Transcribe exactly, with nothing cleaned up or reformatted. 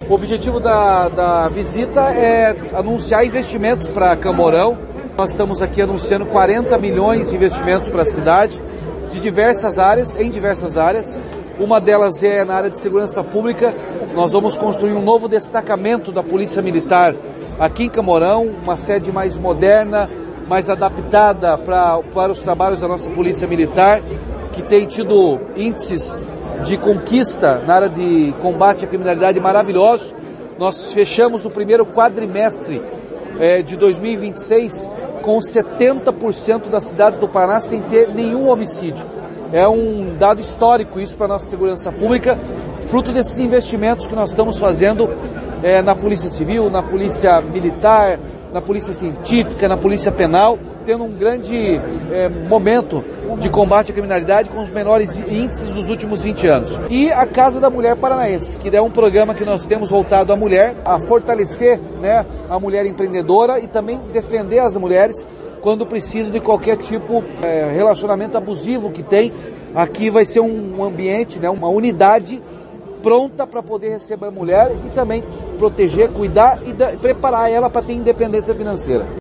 O objetivo da, da visita é anunciar investimentos para Camorão. Nós estamos aqui anunciando quarenta milhões de investimentos para a cidade, de diversas áreas, em diversas áreas. Uma delas é na área de segurança pública. Nós vamos construir um novo destacamento da Polícia Militar aqui em Camorão, uma sede mais moderna, mais adaptada para, para os trabalhos da nossa Polícia Militar, que tem tido índices de conquista na área de combate à criminalidade maravilhosos. Nós fechamos o primeiro quadrimestre eh, de dois mil e vinte e seis com setenta por cento das cidades do Paraná sem ter nenhum homicídio. É um dado histórico isso para a nossa segurança pública, fruto desses investimentos que nós estamos fazendo eh, na Polícia Civil, na Polícia Militar, na Polícia Científica, na Polícia Penal, tendo um grande eh, momento de combate à criminalidade com os menores índices dos últimos vinte anos. E a Casa da Mulher Paranaense, que é um programa que nós temos voltado à mulher, a fortalecer, né, a mulher empreendedora e também defender as mulheres quando precisam de qualquer tipo de eh, relacionamento abusivo que tem. Aqui vai ser um ambiente, né, uma unidade pronta para poder receber a mulher e também proteger, cuidar e da, preparar ela para ter independência financeira.